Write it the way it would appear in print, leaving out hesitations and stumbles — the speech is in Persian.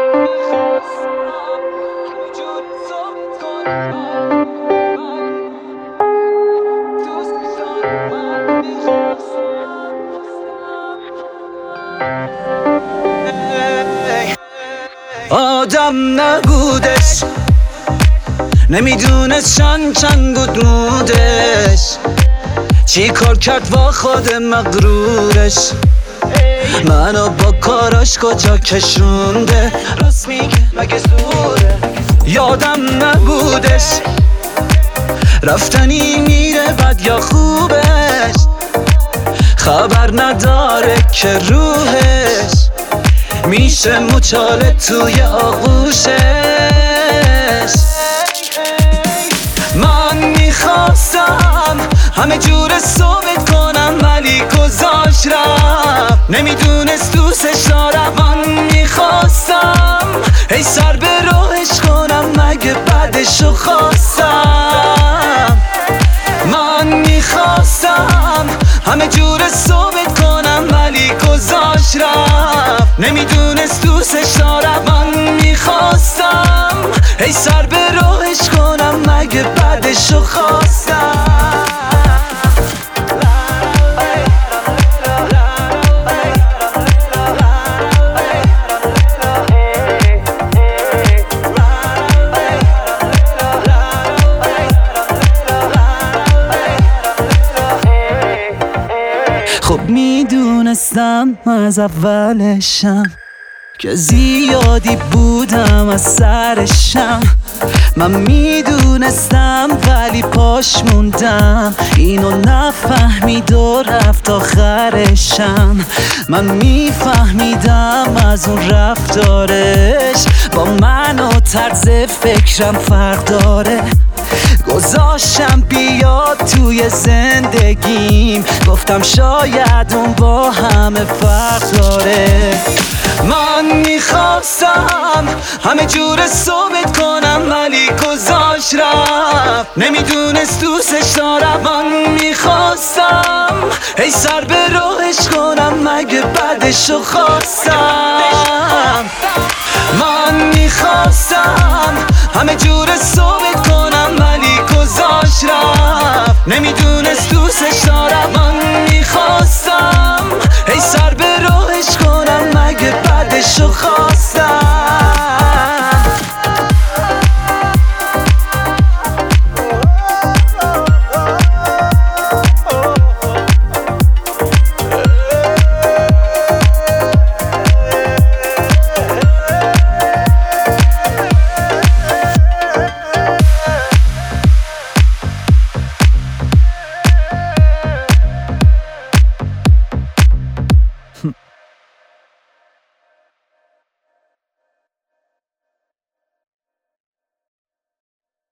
آدم نبودش، نمیدونست چند بود مودش، چی کار کرد با خود مغرورش، منو با کاراش کجا کشونده، راست میگه مگه زوره. یادم نبودش رفتنی میره بد یا خوبش، خبر نداره که روحش میشه مچاله توی آغوشش. من میخواستم همه جور ثابت کنم ولی گذاشت رفت، نمیدونست دوستش دارم. من میخواستم هی سر به راهش کنم مگه بعدشو خواستم. من میخواستم همه جور ثابت کنم ولی گذاشت رفت، نمیدونست دوستش دارم. من میخواستم هی سر به راهش کنم مگه بعدشو خواستم. خب میدونستم از اولشم که زیادی بودم از سرشم، من میدونستم ولی پاش موندم، اینو نفهمید و رفت آخرشم. من میفهمیدم از اون رفتارش با من و طرز فکرم فرق داره، گذاشتم بیاد توی زندگیم، گفتم شاید اون با همه فرق داره. من میخواستم همه جور ثابت کنم ولی گذاشت رفت، نمیدونست دوستش دارم. من میخواستم هی سر به راهش کنم مگه بعدشو خواستم. من میخواستم همه جور ثابت کنم ولی گذاشت رفت، نمیدونست دوستش دارم. من میخواستم هی سر به راهش کنم مگه بعدشو خواستم.